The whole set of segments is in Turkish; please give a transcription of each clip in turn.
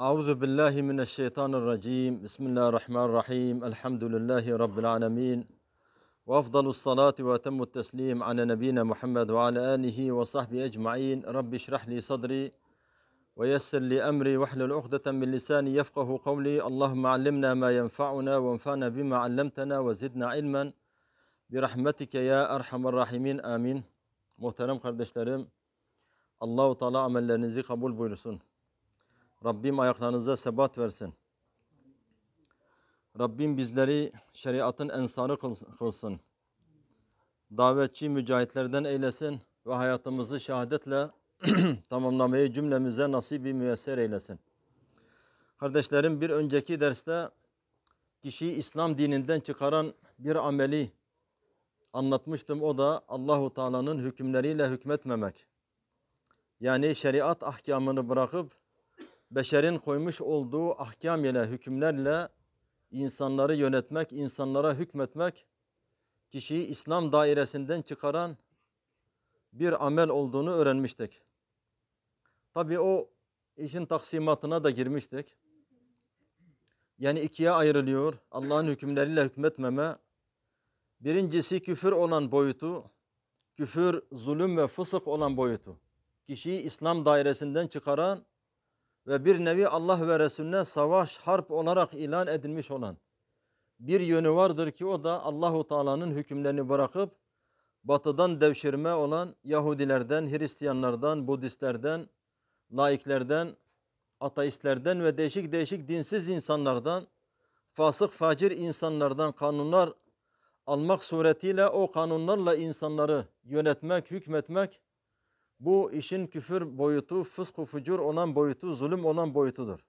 Euzu billahi mineşşeytanirracim. Bismillahirrahmanirrahim. Elhamdülillahi rabbil alamin. Ve afdalus salati ve etemmut teslim ala nebiyina Muhammed ve ala alihi ve sahbihi ecmaîn. Rabbi şrah li sadri ve yessir li emri ve hlul ukdeten min lisani yefkahu kavli. Allahumme allimna ma yenfa'una ve enfa'na bima allamtana ve zidna ilmen. Bi rahmetike ya erhamer rahimin. Amin. Muhterem kardeşlerim, Allahu Teala amellerinizi kabul buyursun. Rabbim ayaklarınıza sebat versin. Rabbim bizleri şeriatın ensarı kılsın. Davetçi mücahitlerden eylesin ve hayatımızı şehadetle tamamlamayı cümlemize nasibi müyesser eylesin. Kardeşlerim, bir önceki derste kişiyi İslam dininden çıkaran bir ameli anlatmıştım. O da Allahu Teala'nın hükümleriyle hükmetmemek. Yani şeriat ahkamını bırakıp beşerin koymuş olduğu ahkam ile, hükümlerle insanları yönetmek, insanlara hükmetmek, kişiyi İslam dairesinden çıkaran bir amel olduğunu öğrenmiştik. Tabii o işin taksimatına da girmiştik. Yani ikiye ayrılıyor Allah'ın hükümleriyle hükmetmeme. Birincisi küfür olan boyutu, küfür, zulüm ve fısık olan boyutu. Kişiyi İslam dairesinden çıkaran ve bir nevi Allah ve Resulüne savaş, harp olarak ilan edilmiş olan bir yönü vardır ki o da Allahu Teala'nın hükümlerini bırakıp batıdan devşirme olan Yahudilerden, Hristiyanlardan, Budistlerden, laiklerden, ateistlerden ve değişik değişik dinsiz insanlardan, fasık facir insanlardan kanunlar almak suretiyle o kanunlarla insanları yönetmek, hükmetmek, bu işin küfür boyutu, fısk-ı fucur olan boyutu, zulüm olan boyutudur.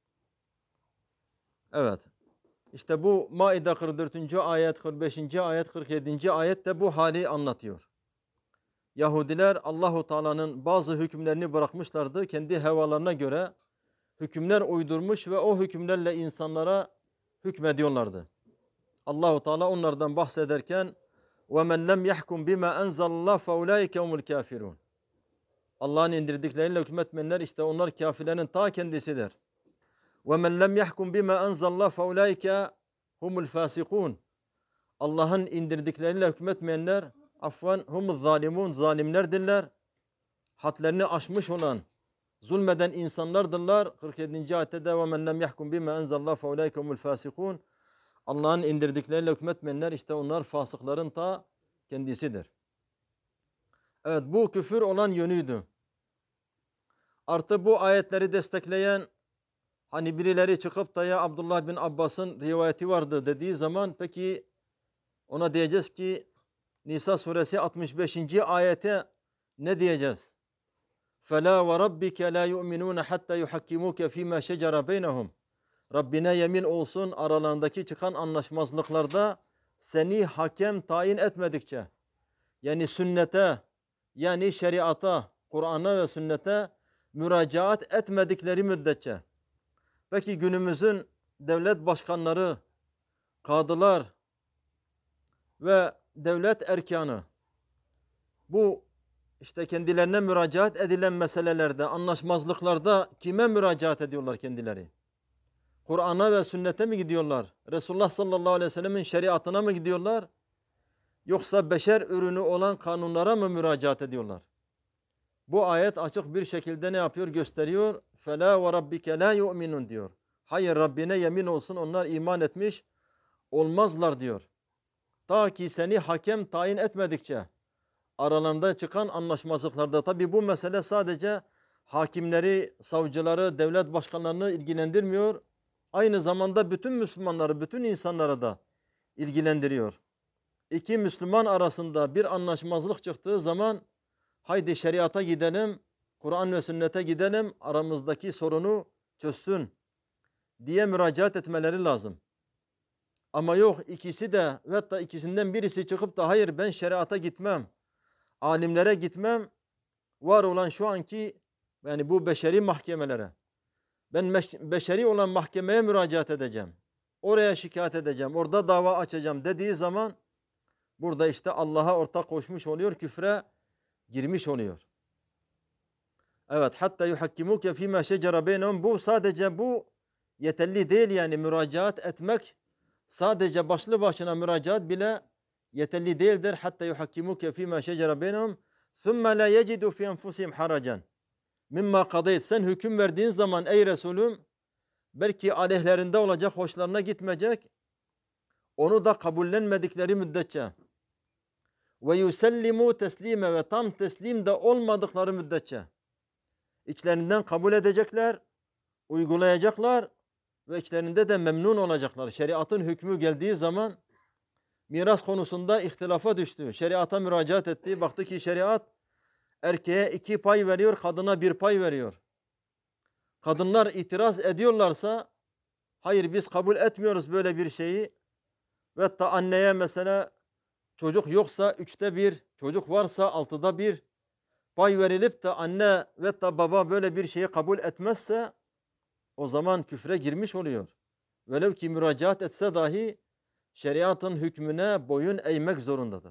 Evet. İşte bu Maide 44. ayet, 45. ayet, 47. ayet de bu hali anlatıyor. Yahudiler Allahu Teala'nın bazı hükümlerini bırakmışlardı. Kendi hevalarına göre hükümler uydurmuş ve o hükümlerle insanlara hükmediyorlardı. Allahu Teala onlardan bahsederken وَمَنْ لَمْ يَحْكُمْ بِمَا أَنْزَلَ اللّٰهِ فَاُولَٰئِكَ هُمُ الْكَافِرُونَ. Allah'ın indirdikleriyle hükmetmeyenler işte onlar kafirlerin ta kendisidir. وَمَنْ لَمْ يَحْكُمْ بِمَا أَنْزَلَ اللّٰهِ فَاُولَٰئِكَ هُمُ الْفَاسِقُونَ. Allah'ın indirdikleriyle hükmetmeyenler humuz zalimun, zalimlerdirler. Hadlerini aşmış olan, zulmeden insanlardırlar. 47. ayette de وَمَنْ لَمْ يَحْكُمْ بِمَا أَنْزَلَ اللّٰهِ فَاُولَٰئِكَ هُمُ الْفَاسِقُونَ. Allah'ın indirdikleriyle hükmetmeyenler işte onlar fasıkların ta kendisidir. Evet, bu küfür olan yönüydü. Artı bu ayetleri destekleyen hani birileri çıkıp da ya Abdullah bin Abbas'ın rivayeti vardı dediği zaman peki ona diyeceğiz ki Nisa suresi 65. ayete ne diyeceğiz? فَلَا وَرَبِّكَ لَا يُؤْمِنُونَ حَتَّى يُحَكِّمُوكَ ف۪ي مَا شَجَرَ بَيْنَهُمْ. Rabbine yemin olsun aralarındaki çıkan anlaşmazlıklarda seni hakem tayin etmedikçe, yani sünnete, yani şeriata, Kur'an'a ve sünnete müracaat etmedikleri müddetçe. Peki günümüzün devlet başkanları, kadılar ve devlet erkanı bu işte kendilerine müracaat edilen meselelerde, anlaşmazlıklarda kime müracaat ediyorlar kendileri? Kur'an'a ve sünnete mi gidiyorlar? Resulullah sallallahu aleyhi ve sellemin şeriatına mı gidiyorlar? Yoksa beşer ürünü olan kanunlara mı müracaat ediyorlar? Bu ayet açık bir şekilde ne yapıyor? Gösteriyor. فَلَا وَرَبِّكَ لَا يُؤْمِنُونَ diyor. Hayır, Rabbine yemin olsun onlar iman etmiş olmazlar diyor. Ta ki seni hakem tayin etmedikçe aralarında çıkan anlaşmazlıklarda. Tabi bu mesele sadece hakimleri, savcıları, devlet başkanlarını ilgilendirmiyor. Aynı zamanda bütün Müslümanları, bütün insanları da ilgilendiriyor. İki Müslüman arasında bir anlaşmazlık çıktığı zaman haydi şeriata gidelim, Kur'an ve sünnete gidelim, aramızdaki sorunu çözsün diye müracaat etmeleri lazım. Ama yok, ikisi de ve hatta ikisinden birisi çıkıp da hayır ben şeriata gitmem, alimlere gitmem, var olan şu anki yani bu beşeri mahkemelere, ben beşeri olan mahkemeye müracaat edeceğim, oraya şikayet edeceğim, orada dava açacağım dediği zaman burada işte Allah'a ortak koşmuş oluyor, küfre girmiş oluyor. Evet, hatta yuhakkimuke fîmâ şecere beynehum. Bu sadece bu yeterli değil, yani müracaat etmek sadece başlı başına müracaat bile yeterli değildir. Hatta yuhakkimuke fîmâ şecere beynehum thumme la yecidu fi enfusihim haracan mimma kadayt. Sen hüküm verdiğin zaman ey Resulüm, belki aleyhlerinde olacak, hoşlarına gitmeyecek, onu da kabullenmedikleri müddetçe ve yusellimu teslime, ve tam teslim de olmadıkları müddetçe içlerinden kabul edecekler, uygulayacaklar ve içlerinde de memnun olacaklar. Şeriatın hükmü geldiği zaman miras konusunda ihtilafa düştü. Şeriata müracaat etti. Baktı ki şeriat erkeğe 2 pay veriyor, kadına 1 pay veriyor. Kadınlar itiraz ediyorlarsa, hayır biz kabul etmiyoruz böyle bir şeyi. Ve hatta anneye mesela çocuk yoksa 1/3, çocuk varsa 1/6 pay verilip de anne ve da baba böyle bir şeyi kabul etmezse, o zaman küfre girmiş oluyor. Velev ki müracaat etse dahi şeriatın hükmüne boyun eğmek zorundadır.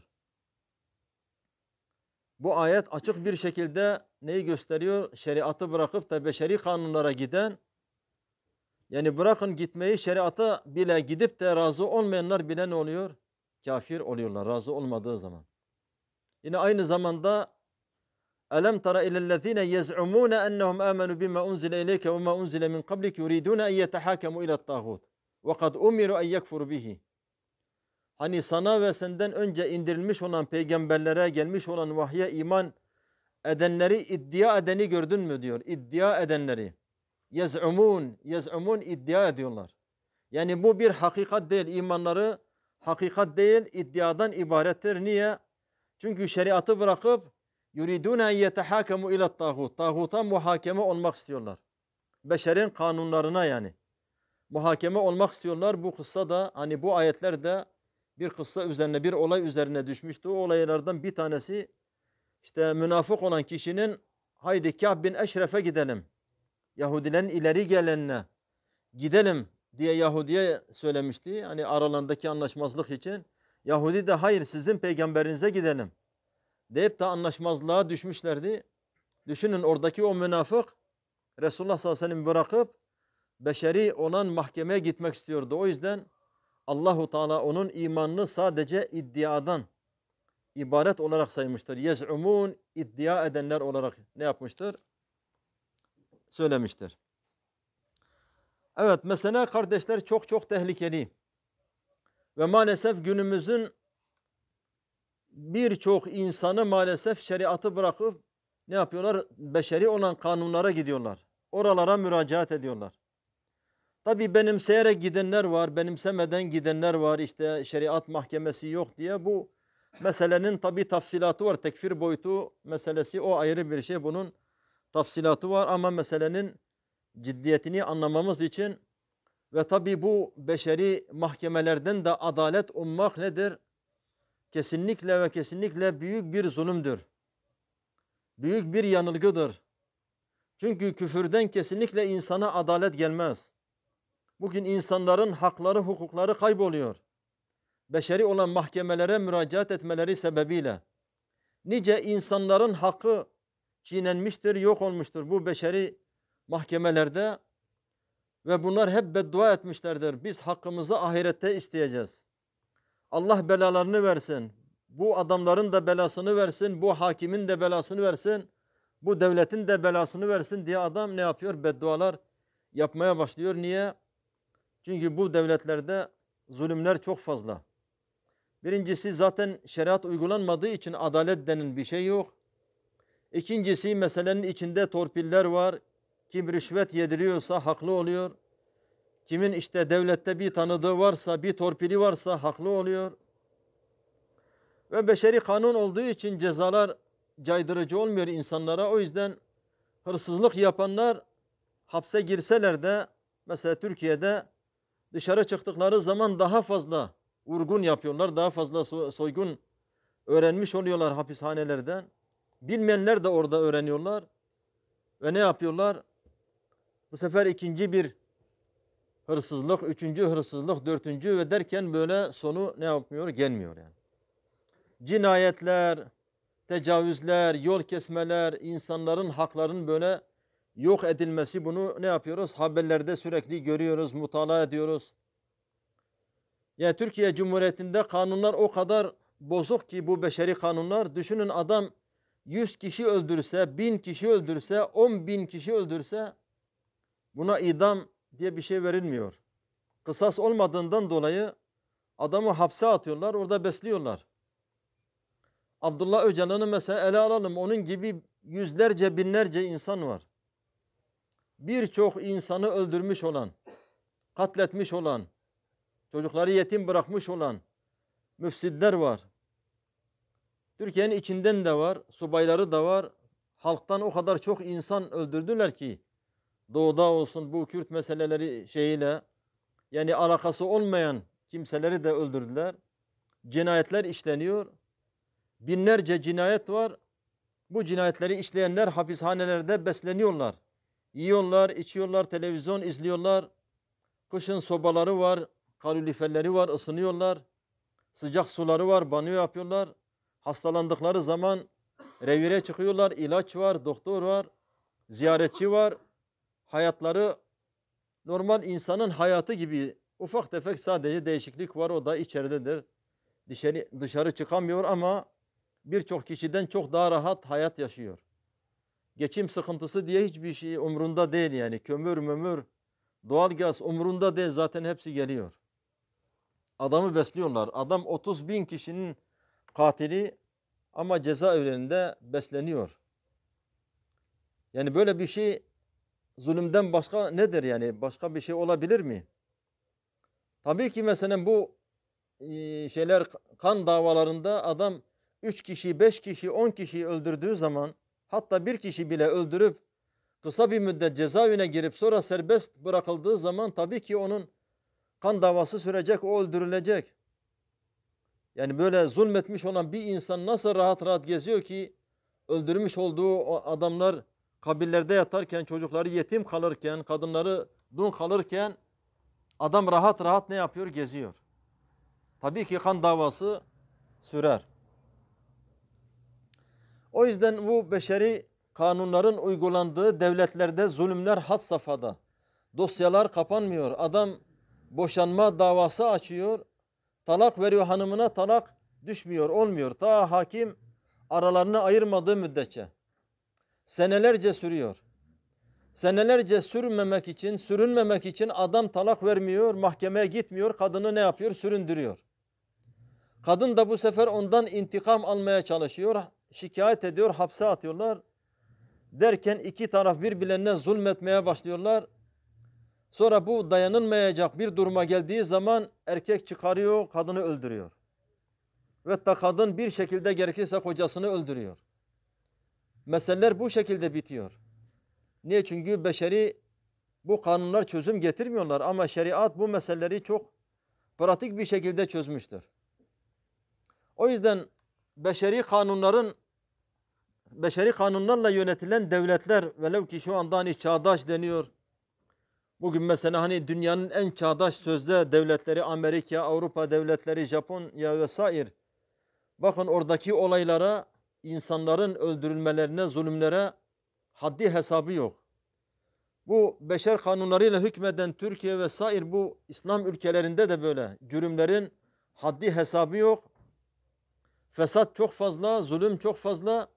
Bu ayet açık bir şekilde neyi gösteriyor? Şeriatı bırakıp da beşeri kanunlara giden, yani bırakın gitmeyi, şeriata bile gidip de razı olmayanlar bile ne oluyor? Kafir oluyorlar razı olmadığı zaman. Yine aynı zamanda أَلَمْ تَرَ إِلَى الَّذ۪ينَ يَزْعُمُونَ أَنَّهُمْ آمَنُوا بِمَا أُنْزِلَ إِلَيْكَ وَمَا أُنْزِلَ مِنْ قَبْلِكَ يُرِيدُونَ أَنْ يَتَحَاكَمُوا إِلَى الطَّاغُوتِ وَقَدْ أُمِرُوا أَنْ يَكْفُرُوا بِهِ. Hani sana ve senden önce indirilmiş olan peygamberlere, gelmiş olan vahye iman edenleri iddia edeni gördün mü diyor. İddia edenleri. Yez'umun iddia ediyorlar. Yani bu bir hakikat değil. İmanları hakikat değil, iddiadan ibarettir. Niye? Çünkü şeriatı bırakıp yuridun en yetehakemu ila tağut. Tağuta muhakeme olmak istiyorlar. Beşerin kanunlarına yani. Muhakeme olmak istiyorlar. Bu kıssa da, hani bu ayetlerde bir kıssa üzerine, bir olay üzerine düşmüştü. O olaylardan bir tanesi, işte münafık olan kişinin haydi Kâb bin Eşref'e gidelim, Yahudilerin ileri gelenine gidelim diye Yahudi'ye söylemişti. Hani aralarındaki anlaşmazlık için. Yahudi de hayır sizin peygamberinize gidelim deyip de anlaşmazlığa düşmüşlerdi. Düşünün, oradaki o münafık Resulullah sallallahu aleyhi ve sellem bırakıp beşeri olan mahkemeye gitmek istiyordu. O yüzden Allahu Teala onun imanını sadece iddiadan ibaret olarak saymıştır. Yez'umun, iddia edenler olarak ne yapmıştır? Söylemiştir. Evet, mesela kardeşler çok çok tehlikeli. Ve maalesef günümüzün birçok insanı maalesef şeriatı bırakıp ne yapıyorlar? Beşeri olan kanunlara gidiyorlar. Oralara müracaat ediyorlar. Tabii benimseyerek gidenler var, benimsemeden gidenler var. İşte şeriat mahkemesi yok diye. Bu meselenin tabii tafsilatı var. Tekfir boyutu meselesi o ayrı bir şey. Bunun tafsilatı var ama meselenin ciddiyetini anlamamız için ve tabii bu beşeri mahkemelerden de adalet ummak nedir? Kesinlikle ve kesinlikle büyük bir zulümdür. Büyük bir yanılgıdır. Çünkü küfürden kesinlikle insana adalet gelmez. Bugün insanların hakları, hukukları kayboluyor. Beşeri olan mahkemelere müracaat etmeleri sebebiyle nice insanların hakkı çiğnenmiştir, yok olmuştur bu beşeri mahkemelerde ve bunlar hep beddua etmişlerdir. Biz hakkımızı ahirette isteyeceğiz. Allah belalarını versin. Bu adamların da belasını versin, bu hakimin de belasını versin, bu devletin de belasını versin diye adam ne yapıyor? Beddualar yapmaya başlıyor. Niye? Çünkü bu devletlerde zulümler çok fazla. Birincisi zaten şeriat uygulanmadığı için adalet denen bir şey yok. İkincisi meselenin içinde torpiller var. Kim rüşvet yediriyorsa haklı oluyor. Kimin işte devlette bir tanıdığı varsa, bir torpili varsa haklı oluyor. Ve beşeri kanun olduğu için cezalar caydırıcı olmuyor insanlara. O yüzden hırsızlık yapanlar hapse girseler de mesela Türkiye'de dışarı çıktıkları zaman daha fazla vurgun yapıyorlar. Daha fazla soygun öğrenmiş oluyorlar hapishanelerden. Bilmeyenler de orada öğreniyorlar. Ve ne yapıyorlar? Bu sefer ikinci bir hırsızlık, üçüncü hırsızlık, dördüncü ve derken böyle sonu ne yapmıyor? Gelmiyor yani. Cinayetler, tecavüzler, yol kesmeler, insanların haklarının böyle yok edilmesi, bunu ne yapıyoruz? Haberlerde sürekli görüyoruz, mutala ediyoruz. Yani Türkiye Cumhuriyeti'nde kanunlar o kadar bozuk ki, bu beşeri kanunlar. Düşünün, adam 100 kişi öldürse, 1000 kişi öldürse, 10.000 kişi öldürse buna idam diye bir şey verilmiyor. Kısas olmadığından dolayı adamı hapse atıyorlar, orada besliyorlar. Abdullah Öcalan'ı mesela ele alalım. Onun gibi yüzlerce, binlerce insan var. Birçok insanı öldürmüş olan, katletmiş olan, çocukları yetim bırakmış olan müfsidler var. Türkiye'nin içinden de var, subayları da var. Halktan o kadar çok insan öldürdüler ki, doğuda olsun bu Kürt meseleleri şeyiyle, yani alakası olmayan kimseleri de öldürdüler. Cinayetler işleniyor. Binlerce cinayet var. Bu cinayetleri işleyenler hapishanelerde besleniyorlar. Yiyorlar, içiyorlar, televizyon izliyorlar. Kışın sobaları var, kaloriferleri var, ısınıyorlar. Sıcak suları var, banyo yapıyorlar. Hastalandıkları zaman revire çıkıyorlar, ilaç var, doktor var, ziyaretçi var. Hayatları normal insanın hayatı gibi, ufak tefek sadece değişiklik var, o da içeridedir. Dışarı çıkamıyor ama birçok kişiden çok daha rahat hayat yaşıyor. Geçim sıkıntısı diye hiçbir şey umrunda değil yani. Kömür, mömür, doğalgaz umrunda değil, zaten hepsi geliyor. Adamı besliyorlar. Adam 30.000 kişinin katili ama cezaevlerinde besleniyor. Yani böyle bir şey zulümden başka nedir yani? Başka bir şey olabilir mi? Tabii ki mesela bu şeyler, kan davalarında adam 3 kişi, 5 kişi, 10 kişi öldürdüğü zaman, hatta bir kişi bile öldürüp kısa bir müddet cezaevine girip sonra serbest bırakıldığı zaman tabii ki onun kan davası sürecek, o öldürülecek. Yani böyle zulmetmiş olan bir insan nasıl rahat rahat geziyor ki, öldürmüş olduğu o adamlar kabirlerde yatarken, çocukları yetim kalırken, kadınları dul kalırken adam rahat rahat ne yapıyor? Geziyor. Tabii ki kan davası sürer. O yüzden bu beşeri kanunların uygulandığı devletlerde zulümler had safhada. Dosyalar kapanmıyor. Adam boşanma davası açıyor. Talak veriyor hanımına, talak düşmüyor, olmuyor. Ta hakim aralarını ayırmadığı müddetçe. Senelerce sürüyor. Senelerce sürünmemek için adam talak vermiyor, mahkemeye gitmiyor, kadını ne yapıyor? Süründürüyor. Kadın da bu sefer ondan intikam almaya çalışıyor, şikayet ediyor, hapse atıyorlar. Derken iki taraf birbirlerine zulmetmeye başlıyorlar. Sonra bu dayanılmayacak bir duruma geldiği zaman erkek çıkarıyor, kadını öldürüyor. Ve da kadın bir şekilde gerekirse kocasını öldürüyor. Meseleler bu şekilde bitiyor. Niye? Çünkü beşeri bu kanunlar çözüm getirmiyorlar ama şeriat bu meseleleri çok pratik bir şekilde çözmüştür. O yüzden beşeri kanunlarla yönetilen devletler, velev ki şu anda hani çağdaş deniyor. Bugün mesela hani dünyanın en çağdaş sözde devletleri Amerika, Avrupa devletleri, Japonya vesaire. Bakın oradaki olaylara, insanların öldürülmelerine, zulümlere haddi hesabı yok. Bu beşer kanunlarıyla hükmeden Türkiye vesaire, bu İslam ülkelerinde de böyle. Cürümlerin haddi hesabı yok. Fesat çok fazla, zulüm çok fazla.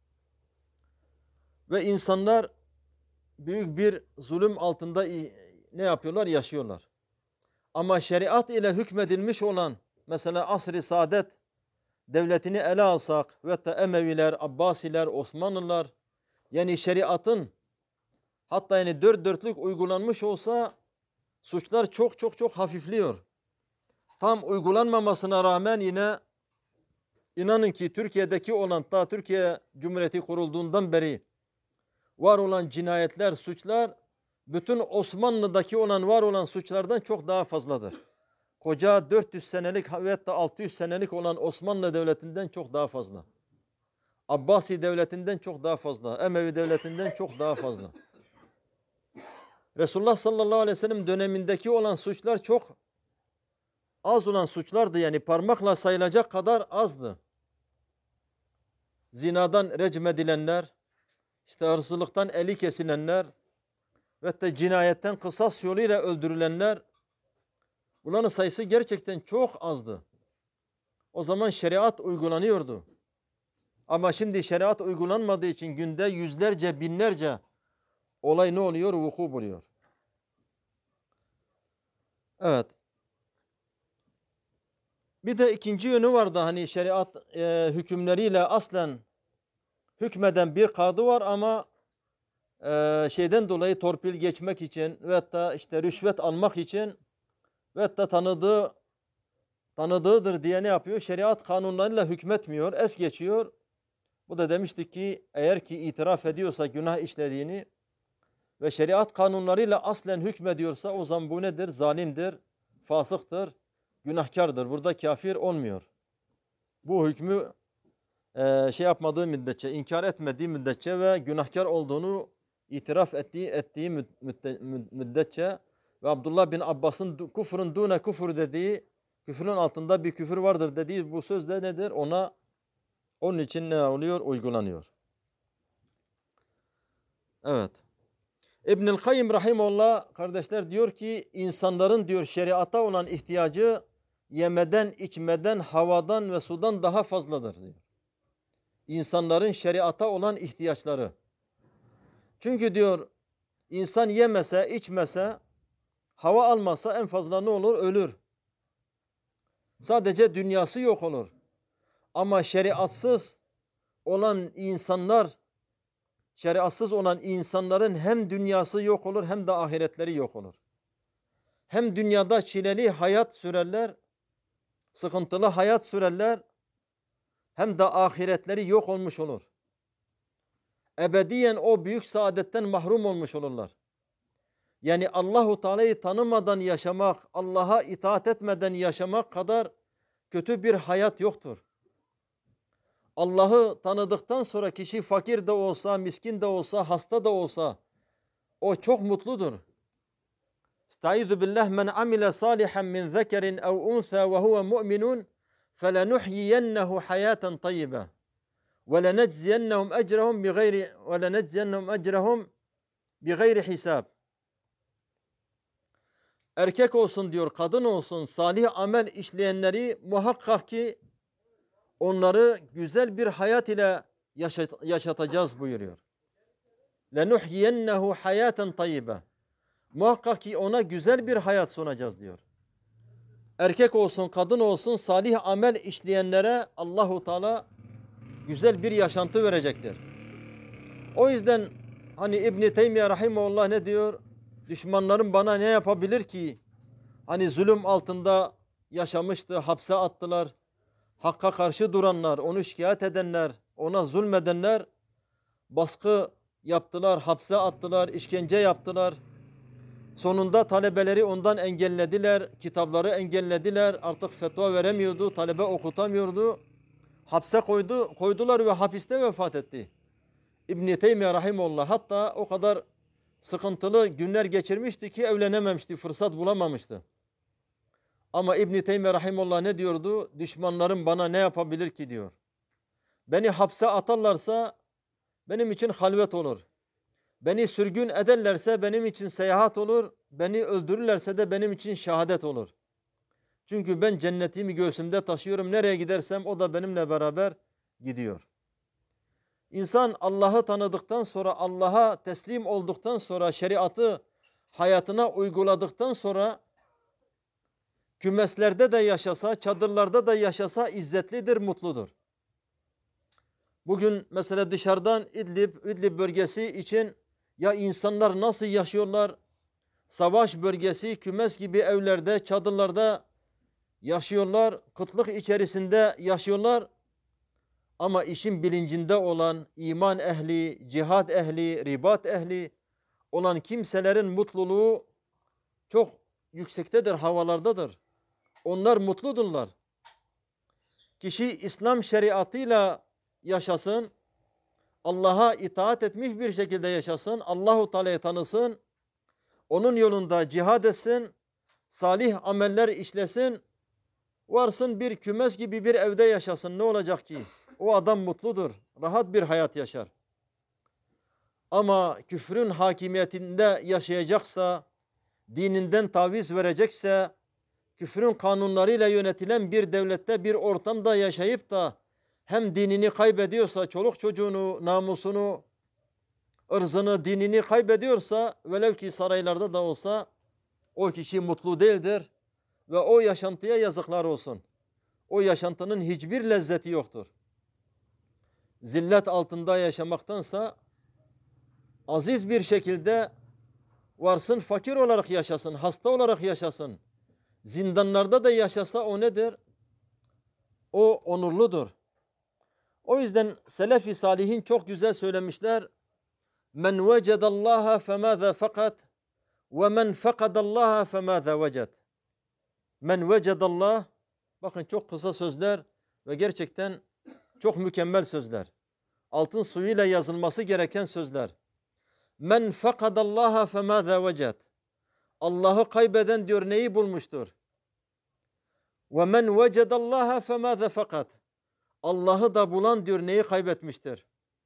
Ve insanlar büyük bir zulüm altında ne yapıyorlar? Yaşıyorlar. Ama şeriat ile hükmedilmiş olan, mesela Asr-ı Saadet devletini ele alsak ve da Emeviler, Abbasiler, Osmanlılar, yani şeriatın hatta yani dört dörtlük uygulanmış olsa suçlar çok çok çok hafifliyor. Tam uygulanmamasına rağmen yine inanın ki Türkiye'deki olan, ta Türkiye Cumhuriyeti kurulduğundan beri var olan cinayetler, suçlar bütün Osmanlı'daki olan var olan suçlardan çok daha fazladır. Koca 400 senelik ve da 600 senelik olan Osmanlı Devleti'nden çok daha fazla. Abbasi Devleti'nden çok daha fazla. Emevi Devleti'nden çok daha fazla. Resulullah sallallahu aleyhi ve sellem dönemindeki olan suçlar çok az olan suçlardı. Yani parmakla sayılacak kadar azdı. zinadan recm edilenler, işte hırsızlıktan eli kesilenler ve de cinayetten kısas yoluyla öldürülenler, bunların sayısı gerçekten çok azdı. O zaman şeriat uygulanıyordu. Ama şimdi şeriat uygulanmadığı için günde yüzlerce, binlerce olay ne oluyor? Vuku buluyor. Evet. Bir de ikinci yönü vardı, hani şeriat hükümleriyle aslen hükmeden bir kadı var ama şeyden dolayı torpil geçmek için ve da işte rüşvet almak için ve da tanıdığıdır diye ne yapıyor? Şeriat kanunlarıyla hükmetmiyor, es geçiyor. Bu da demiştik ki eğer ki itiraf ediyorsa günah işlediğini ve şeriat kanunlarıyla aslen hükmediyorsa o zaman bu nedir? Zalimdir, fasıktır, günahkardır. Burada kafir olmuyor. Bu hükmü şey yapmadığı müddetçe, inkar etmediği müddetçe ve günahkar olduğunu itiraf ettiği müddetçe ve Abdullah bin Abbas'ın kufrun dune kufur dediği, küfrün altında bir küfür vardır dediği bu söz de nedir? Onun için ne oluyor? Uygulanıyor. Evet. İbnül Kayyim rahimehullah kardeşler diyor ki insanların diyor şeriata olan ihtiyacı yemeden, içmeden, havadan ve sudan daha fazladır diyor. İnsanların şeriata olan ihtiyaçları. Çünkü diyor insan yemese, içmese, hava almasa en fazla ne olur? Ölür. Sadece dünyası yok olur. Ama şeriatsız olan insanların hem dünyası yok olur hem de ahiretleri yok olur. Hem dünyada çileli hayat sürerler, sıkıntılı hayat sürerler, hem de ahiretleri yok olmuş olur. Ebediyen o büyük saadetten mahrum olmuş olurlar. Yani Allahu Teala'yı tanımadan yaşamak, Allah'a itaat etmeden yaşamak kadar kötü bir hayat yoktur. Allah'ı tanıdıktan sonra kişi fakir de olsa, miskin de olsa, hasta da olsa o çok mutludur. Estaizu billah men amile salihan min zekerin ev unsa ve huve mu'minun felenuhyiyennehu hayaten tayyibe ve lenecziyennehum ecrehum bigayri hisab. Erkek olsun diyor, kadın olsun, salih amel işleyenleri muhakkak ki onları güzel bir hayat ile yaşatacağız buyuruyor. لَنُحْيِيَنَّهُ حَيَاتًا طَيِّبًا. Muhakkak ki ona güzel bir hayat sunacağız diyor. Erkek olsun, kadın olsun, salih amel işleyenlere Allahu Teala güzel bir yaşantı verecektir. O yüzden hani İbn Teymiye rahimehullah ne diyor? Düşmanlarım bana ne yapabilir ki? Hani zulüm altında yaşamıştı, hapse attılar. Hakka karşı duranlar, onu şikayet edenler, ona zulmedenler baskı yaptılar, hapse attılar, işkence yaptılar. Sonunda talebeleri ondan engellediler, kitapları engellediler. Artık fetva veremiyordu, talebe okutamıyordu. Hapse koydular ve hapiste vefat etti. İbn Teymiye rahimehullah hatta o kadar sıkıntılı günler geçirmişti ki evlenememişti, fırsat bulamamıştı. Ama İbn Teymiye rahimehullah ne diyordu? Düşmanlarım bana ne yapabilir ki diyor. Beni hapse atarlarsa benim için halvet olur. Beni sürgün ederlerse benim için seyahat olur. Beni öldürürlerse de benim için şehadet olur. Çünkü ben cennetimi göğsümde taşıyorum. Nereye gidersem o da benimle beraber gidiyor. İnsan Allah'ı tanıdıktan sonra, Allah'a teslim olduktan sonra, şeriatı hayatına uyguladıktan sonra kümeslerde de yaşasa, çadırlarda da yaşasa izzetlidir, mutludur. Bugün mesela dışarıdan İdlib bölgesi için ya insanlar nasıl yaşıyorlar? Savaş bölgesi, kümes gibi evlerde, çadırlarda yaşıyorlar. Kıtlık içerisinde yaşıyorlar. Ama işin bilincinde olan iman ehli, cihad ehli, ribat ehli olan kimselerin mutluluğu çok yüksektedir, havalardadır. Onlar mutludurlar. Kişi İslam şeriatıyla yaşasın, Allah'a itaat etmiş bir şekilde yaşasın, Allahu Teala'yı tanısın, onun yolunda cihad etsin, salih ameller işlesin, varsın bir kümes gibi bir evde yaşasın. Ne olacak ki? o adam mutludur. Rahat bir hayat yaşar. Ama küfrün hakimiyetinde yaşayacaksa, dininden taviz verecekse, küfrün kanunlarıyla yönetilen bir devlette, bir ortamda yaşayıp da hem dinini kaybediyorsa, çoluk çocuğunu, namusunu, ırzını, dinini kaybediyorsa, velev ki saraylarda da olsa o kişi mutlu değildir ve o yaşantıya yazıklar olsun. O yaşantının hiçbir lezzeti yoktur. Zillet altında yaşamaktansa aziz bir şekilde varsın, fakir olarak yaşasın, hasta olarak yaşasın. Zindanlarda da yaşasa o nedir? O onurludur. O yüzden Selefi Salihin çok güzel söylemişler. Men vecedallaha femâze fakat ve men fekadallaha femâze veced. Men vecedallah, bakın çok kısa sözler ve gerçekten çok mükemmel sözler. Altın suyuyla yazılması gereken sözler. Men fekadallaha femâze veced. Allah'ı kaybeden diyor neyi bulmuştur? Ve men vecedallaha femâze fakat. Allah'ı da bulan diyor neyi kaybetmiştir?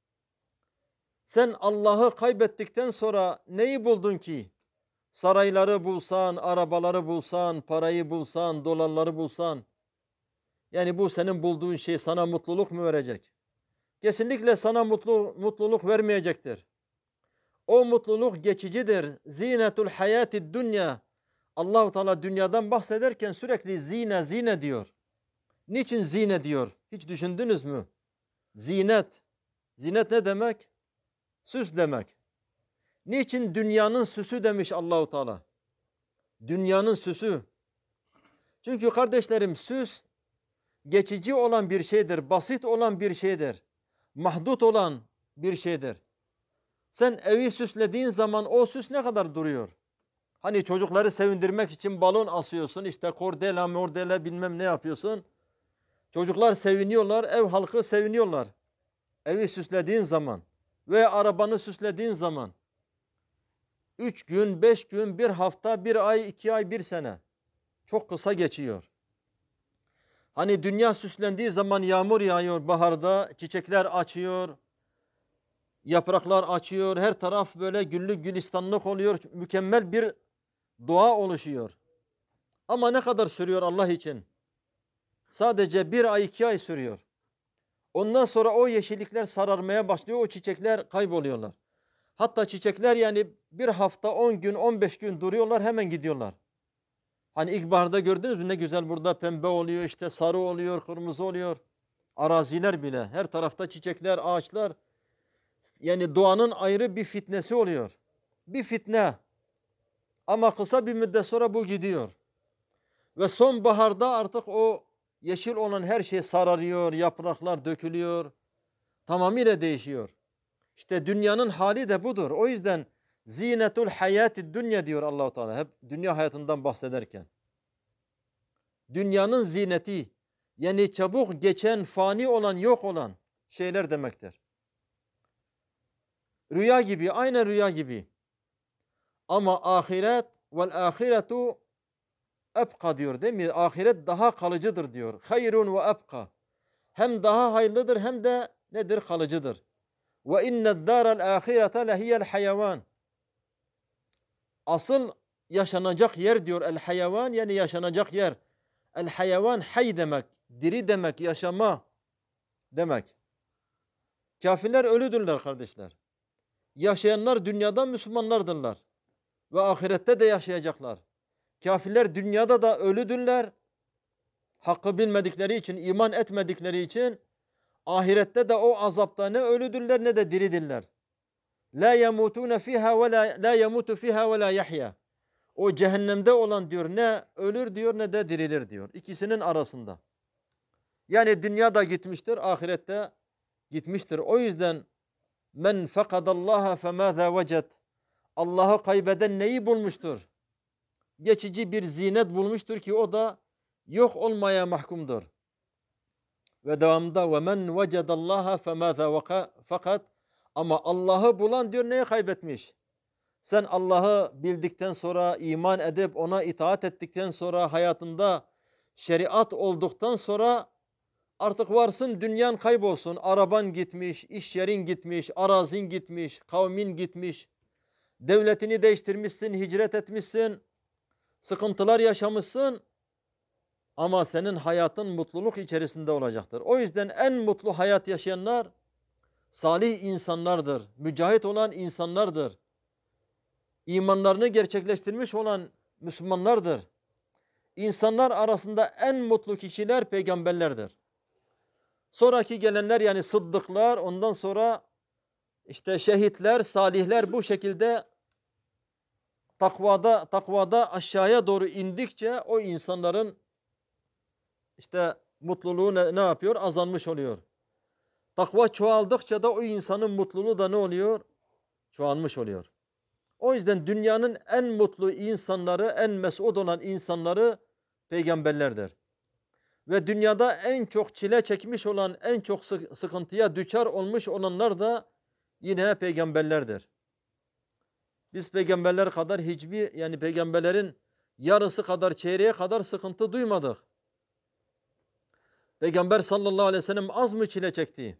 Sen Allah'ı kaybettikten sonra neyi buldun ki? Sarayları bulsan, arabaları bulsan, parayı bulsan, dolarları bulsan. Yani bu senin bulduğun şey sana mutluluk mu verecek? Kesinlikle sana mutluluk vermeyecektir. O mutluluk geçicidir. Zinetul hayatid dünya. Allah-u Teala dünyadan bahsederken sürekli zine diyor. Niçin zine diyor? Hiç düşündünüz mü? Zinet. Zinet ne demek? Süs demek. Niçin dünyanın süsü demiş Allah-u Teala? Dünyanın süsü. Çünkü kardeşlerim süs geçici olan bir şeydir, basit olan bir şeydir. Mahdut olan bir şeydir. Sen evi süslediğin zaman o süs ne kadar duruyor? Hani çocukları sevindirmek için balon asıyorsun, işte kordela, mordela bilmem ne yapıyorsun. Çocuklar seviniyorlar, ev halkı seviniyorlar. Evi süslediğin zaman ve arabanı süslediğin zaman 3 gün, 5 gün, bir hafta, bir ay, 2 ay, bir sene çok kısa geçiyor. Hani dünya süslendiği zaman yağmur yağıyor baharda, çiçekler açıyor, yapraklar açıyor, her taraf böyle güllük gülistanlık oluyor, mükemmel bir doğa oluşuyor. Ama ne kadar sürüyor Allah için? Sadece 1 ay, 2 ay sürüyor. Ondan sonra o yeşillikler sararmaya başlıyor, o çiçekler kayboluyorlar. Hatta çiçekler yani bir hafta, 10 gün, 15 gün duruyorlar, hemen gidiyorlar. Hani ilkbaharda gördünüz mü ne güzel burada pembe oluyor, işte sarı oluyor, kırmızı oluyor. Araziler bile, her tarafta çiçekler, ağaçlar. Yani doğanın ayrı bir fitnesi oluyor. Bir fitne. Ama kısa bir müddet sonra bu gidiyor. Ve sonbaharda artık o yeşil olan her şey sararıyor, yapraklar dökülüyor. Tamamıyla değişiyor. İşte dünyanın hali de budur. O yüzden zinetul hayatid dünya diyor Allah-u Teala hep dünya hayatından bahsederken. Dünyanın zineti yani çabuk geçen, fani olan, yok olan şeyler demektir. Rüya gibi, aynen rüya gibi. Ama ahiret vel ahiretu ebka diyor değil mi? Ahiret daha kalıcıdır diyor. Hayrun ve ebka. Hem daha hayırlıdır hem de nedir? Kalıcıdır. Ve inned daral ahirete lehiyel hayvan. Asıl yaşanacak yer diyor el hayvan yani yaşanacak yer. El hayvan hay demek, diri demek, yaşama demek. Kafirler ölüdürler kardeşler. Yaşayanlar dünyada Müslümanlardırlar. Ve ahirette de yaşayacaklar. Kafirler dünyada da ölüdürler. Hakkı bilmedikleri için, iman etmedikleri için ahirette de o azapta ne ölüdürler ne de diridirler. La yemutun fiha ve la yemutu fiha ve la yahya. O cehennemde olan diyor ne ölür diyor ne de dirilir diyor. İkisinin arasında. Yani dünya da gitmiştir, ahirette gitmiştir. O yüzden men fekadallaha femâzâ veced. Allah'ı kaybeden neyi bulmuştur? Geçici bir zinet bulmuştur ki o da yok olmaya mahkumdur. Ve devamında ve men vecedallaha femâzâ fakat ama Allah'ı bulan diyor neyi kaybetmiş? Sen Allah'ı bildikten sonra, iman edip ona itaat ettikten sonra, hayatında şeriat olduktan sonra Artık varsın dünyan kaybolsun. Araban gitmiş, iş yerin gitmiş, arazin gitmiş, kavmin gitmiş. Devletini değiştirmişsin, hicret etmişsin. Sıkıntılar yaşamışsın. Ama senin hayatın mutluluk içerisinde olacaktır. O yüzden en mutlu hayat yaşayanlar salih insanlardır. Mücahit olan insanlardır. İmanlarını gerçekleştirmiş olan Müslümanlardır. İnsanlar arasında en mutlu kişiler peygamberlerdir. Sonraki gelenler yani sıddıklar, ondan sonra işte şehitler, salihler bu şekilde takvada aşağıya doğru indikçe o insanların işte mutluluğu ne yapıyor? Azalmış oluyor. Takva çoğaldıkça da o insanın mutluluğu da ne oluyor? Çoğalmış oluyor. O yüzden dünyanın en mutlu insanları, en mesut olan insanları peygamberlerdir. Ve dünyada en çok çile çekmiş olan, en çok sıkıntıya düçar olmuş olanlar da yine peygamberlerdir. Biz peygamberler kadar hiçbir yani peygamberlerin yarısı kadar çeyreğe kadar sıkıntı duymadık. Peygamber sallallahu aleyhi ve sellem az mı çile çekti?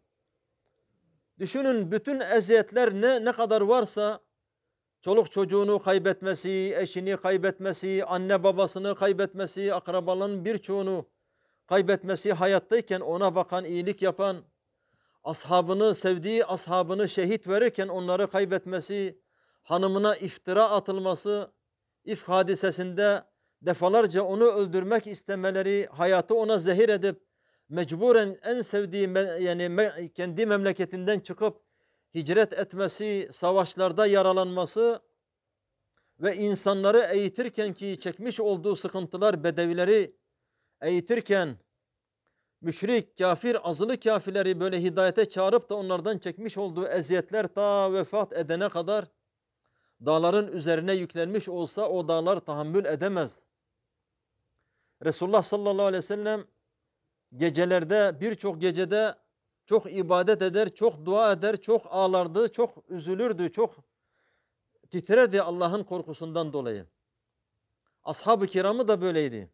Düşünün bütün eziyetler ne kadar varsa çoluk çocuğunu kaybetmesi, eşini kaybetmesi, anne babasını kaybetmesi, akrabaların birçoğunu kaybetmesi, hayattayken ona bakan, iyilik yapan, ashabını, sevdiği ashabını şehit verirken onları kaybetmesi, hanımına iftira atılması, ifk hadisesinde defalarca onu öldürmek istemeleri, hayatı ona zehir edip mecburen en sevdiği yani kendi memleketinden çıkıp hicret etmesi, savaşlarda yaralanması ve insanları eğitirken ki çekmiş olduğu sıkıntılar, bedevileri eğitirken müşrik, kafir, azılı kafirleri böyle hidayete çağırıp da onlardan çekmiş olduğu eziyetler ta vefat edene kadar dağların üzerine yüklenmiş olsa o dağlar tahammül edemez. Resulullah sallallahu aleyhi ve sellem gecelerde birçok gecede çok ibadet eder, çok dua eder, çok ağlardı, çok üzülürdü, çok titrerdi Allah'ın korkusundan dolayı. Ashab-ı kiramı da böyleydi.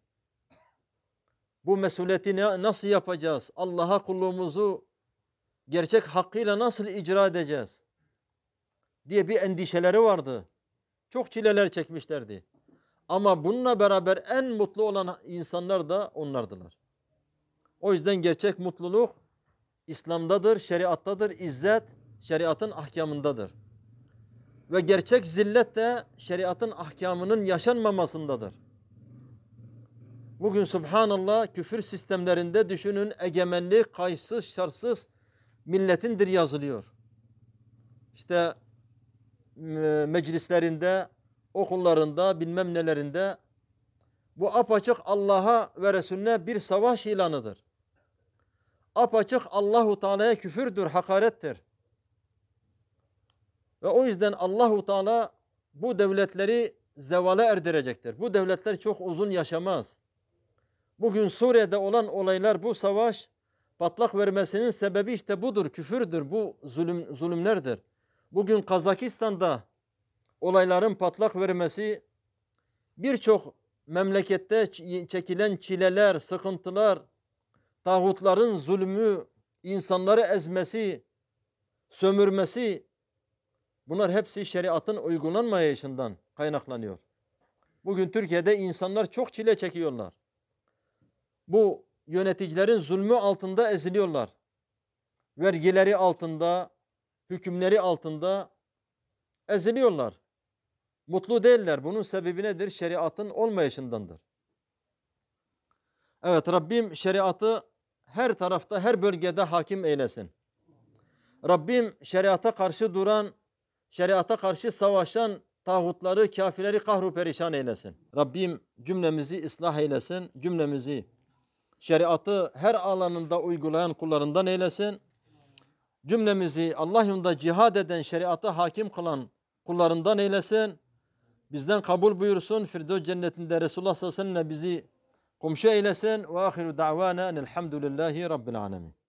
Bu mesuliyeti nasıl yapacağız? Allah'a kulluğumuzu gerçek hakkıyla nasıl icra edeceğiz? Diye bir endişeleri vardı. Çok çileler çekmişlerdi. Ama bununla beraber en mutlu olan insanlar da onlardılar. O yüzden gerçek mutluluk İslam'dadır, şeriattadır. İzzet şeriatın ahkamındadır. Ve gerçek zillet de şeriatın ahkamının yaşanmamasındadır. Bugün subhanallah küfür sistemlerinde düşünün egemenlik kayıtsız şartsız milletindir yazılıyor. İşte meclislerinde, okullarında, bilmem nelerinde bu apaçık Allah'a ve Resulüne bir savaş ilanıdır. Apaçık Allahu Teala'ya küfürdür, hakarettir. Ve o yüzden Allahu Teala bu devletleri zevale erdirecektir. Bu devletler çok uzun yaşamaz. Bugün Suriye'de olan olaylar, bu savaş patlak vermesinin sebebi işte budur, küfürdür, bu zulümlerdir. Bugün Kazakistan'da olayların patlak vermesi, birçok memlekette çekilen çileler, sıkıntılar, tağutların zulmü, insanları ezmesi, sömürmesi, bunlar hepsi şeriatın uygulanmayışından kaynaklanıyor. Bugün Türkiye'de insanlar çok çile çekiyorlar. Bu yöneticilerin zulmü altında eziliyorlar. Vergileri altında, hükümleri altında eziliyorlar. Mutlu değiller. Bunun sebebi nedir? Şeriatın olmayışındandır. Evet, Rabbim şeriatı her tarafta, her bölgede hakim eylesin. Rabbim şeriata karşı duran, şeriata karşı savaşan tağutları, kafirleri kahru perişan eylesin. Rabbim cümlemizi ıslah eylesin, cümlemizi şeriatı her alanında uygulayan kullarından eylesin. Cümlemizi Allah yolunda cihad eden, şeriatı hakim kılan kullarından eylesin. Bizden kabul buyursun. Firdevs cennetinde Resulullah sallallahu aleyhi ve sellem bizi komşu eylesin. Ve ahiru da'vana elhamdülillahi rabbil alemin.